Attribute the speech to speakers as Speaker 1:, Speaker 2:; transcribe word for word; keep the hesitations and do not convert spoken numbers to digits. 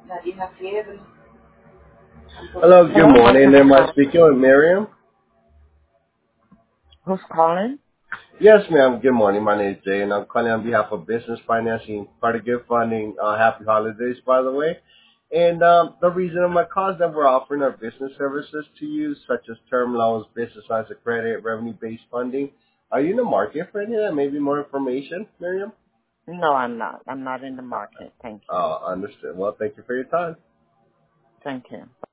Speaker 1: Hello, good
Speaker 2: Hello, how
Speaker 1: morning.
Speaker 2: can I
Speaker 1: Am I
Speaker 2: help?
Speaker 1: speaking with Miriam?
Speaker 2: Who's calling?
Speaker 1: Yes, ma'am. Good morning. My name is Jay, and I'm calling on behalf of Business Financing Credit Gift Funding. Uh, happy holidays, by the way. And um, the reason of my call is that we're offering our business services to you, such as term loans, business lines of credit, revenue-based funding. Are you in the market for any of that? Maybe more information, Miriam?
Speaker 2: No, I'm not. I'm not in the market. Thank you.
Speaker 1: Uh, understood. Well, thank you for your time.
Speaker 2: Thank you.